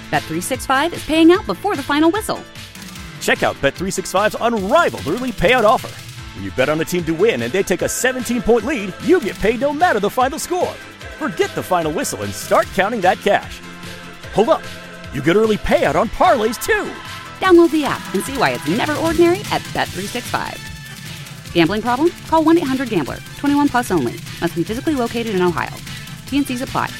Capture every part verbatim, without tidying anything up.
Bet three sixty-five is paying out before the final whistle. Check out Bet three sixty-five's unrivaled early payout offer. When you bet on the team to win and they take a seventeen-point lead, you get paid no matter the final score. Forget the final whistle and start counting that cash. Hold up. You get early payout on parlays, too. Download the app and see why it's never ordinary at Bet three sixty-five. Gambling problem? Call one eight hundred gambler. twenty-one plus only. Must be physically located in Ohio. T N Cs apply.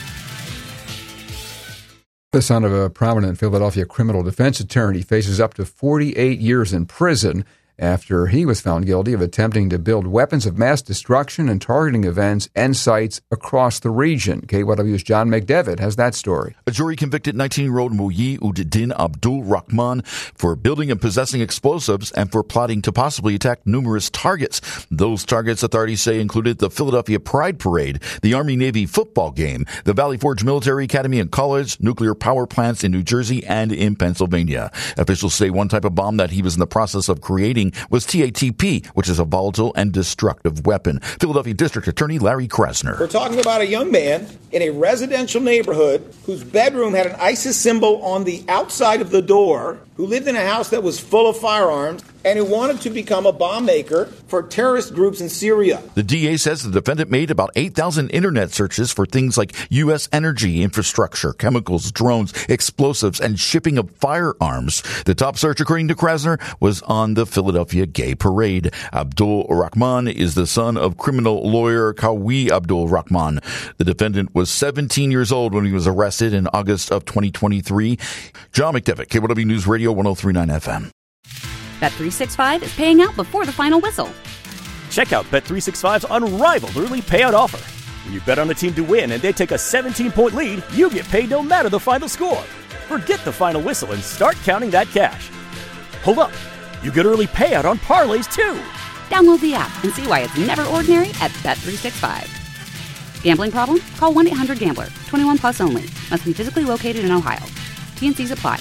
The son of a prominent Philadelphia criminal defense attorney faces up to forty-eight years in prison after he was found guilty of attempting to build weapons of mass destruction and targeting events and sites across the region. K Y W's John McDevitt has that story. A jury convicted nineteen-year-old Muhyi-ud-Din Abdul Rahman for building and possessing explosives and for plotting to possibly attack numerous targets. Those targets, authorities say, included the Philadelphia Pride Parade, the Army-Navy football game, the Valley Forge Military Academy and College, nuclear power plants in New Jersey and in Pennsylvania. Officials say one type of bomb that he was in the process of creating was T A T P, which is a volatile and destructive weapon. Philadelphia District Attorney Larry Krasner. We're talking about a young man in a residential neighborhood whose bedroom had an ISIS symbol on the outside of the door, who lived in a house that was full of firearms, and who wanted to become a bomb maker for terrorist groups in Syria. The D A says the defendant made about eight thousand internet searches for things like U S energy infrastructure, chemicals, drones, explosives, and shipping of firearms. The top search, according to Krasner, was on the Philadelphia Gay Parade. Abdul Rahman is the son of criminal lawyer Qawi Abdul Rahman. The defendant was seventeen years old when he was arrested in August of twenty twenty-three. John McDevitt, K Y W News Radio, one oh three point nine F M. Bet three sixty-five is paying out before the final whistle. Check out Bet three sixty-five's unrivaled early payout offer. When you bet on the team to win and they take a seventeen-point lead, you get paid no matter the final score. Forget the final whistle and start counting that cash. Hold up. You get early payout on parlays, too. Download the app and see why it's never ordinary at Bet three sixty-five. Gambling problem? Call one eight hundred gambler. twenty-one plus only. Must be physically located in Ohio. T N Cs apply.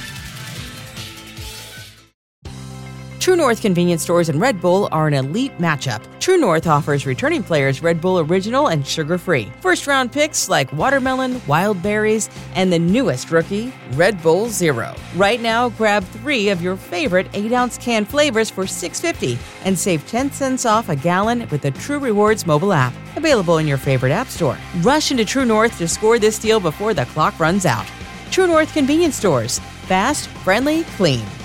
True North convenience stores and Red Bull are an elite matchup. True North offers returning players Red Bull Original and sugar-free. First-round picks like watermelon, wild berries, and the newest rookie, Red Bull Zero. Right now, grab three of your favorite eight-ounce can flavors for six dollars and fifty cents and save ten cents off a gallon with the True Rewards mobile app. Available in your favorite app store. Rush into True North to score this deal before the clock runs out. True North convenience stores. Fast, friendly, clean.